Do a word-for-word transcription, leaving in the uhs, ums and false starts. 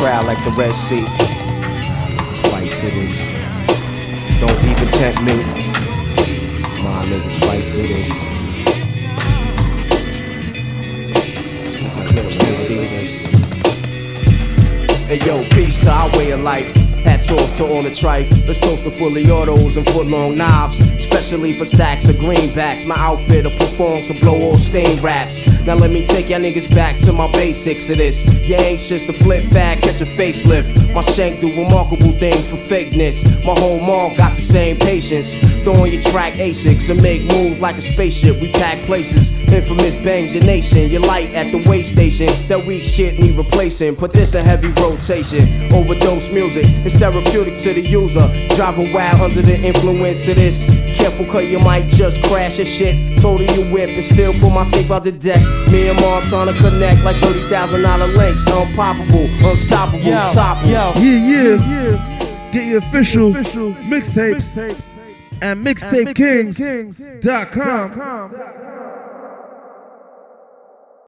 crowd like the Red Sea. Fight to this. Don't even tempt me. My niggas fight to this. Hey yo, peace to our way of life. Hats off to all the trife. Let's toast to fully autos and foot long knives, especially for stacks of greenbacks. My outfit will perform some blow all stain raps. Now let me take y'all niggas back to my basics of this. You ain't just a flip fag, catch a facelift. My shank do remarkable things for fakeness. My whole mall got the same patience. Throw on your track Asics and make moves like a spaceship. We pack places. Infamous bangs your nation. You're light at the way station. That weak shit need replacing. Put this in heavy rotation. Overdose music. It's therapeutic to the user. Driving wild under the influence of this. Careful, cause you might just crash your shit. Total you whip and still pull my tape out the deck. Me and Mark trying to connect like thirty thousand dollar links. Unpoppable, unstoppable, yo, top. Yo. Yeah, yeah. Get your official mixtapes at mixtape kings dot com.